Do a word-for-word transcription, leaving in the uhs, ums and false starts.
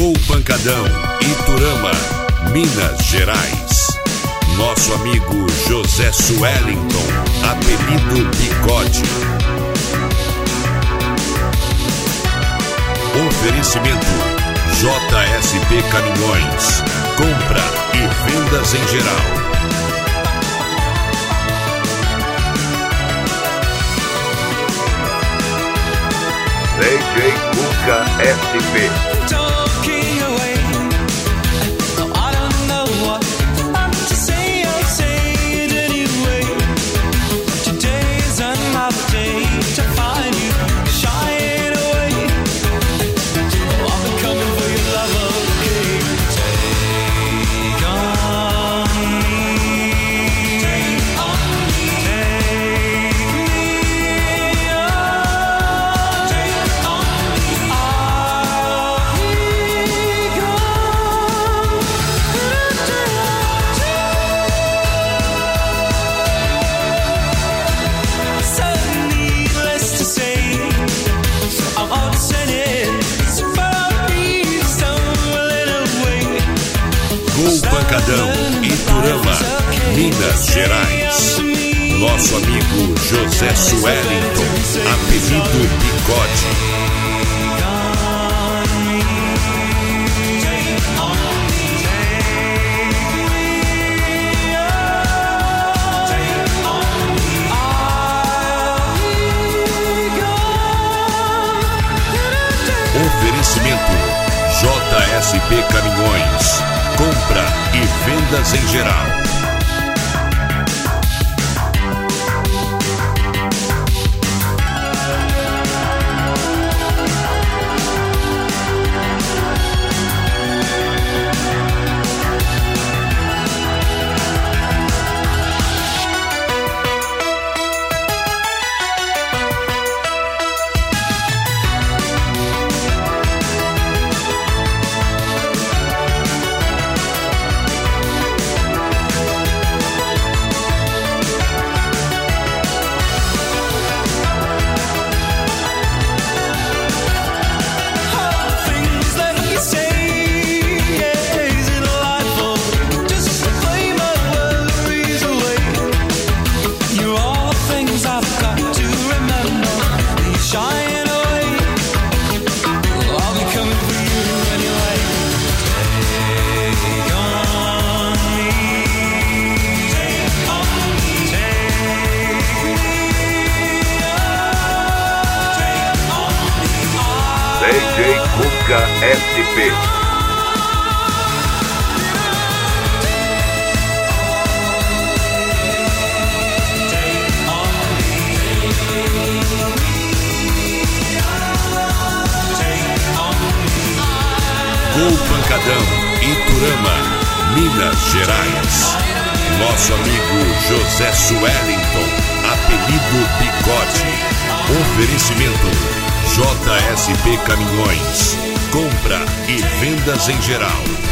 Gol Pancadão, Iturama, Minas Gerais. Nosso amigo José Suellington, apelido Bigode. Oferecimento J S P Caminhões, compra e vendas em geral. D J Cuca S P. Gol Pancadão, Iturama, Minas Gerais. Nosso amigo José Suellington, apelido Bigode. Oferecimento J S P Caminhões, compra e vendas em geral. D J Cuca S P. Gol Pancadão, Iturama, Minas Gerais. Nosso amigo José Suellington, apelido Bigode. Oferecimento J S P Caminhões, compra e vendas em geral.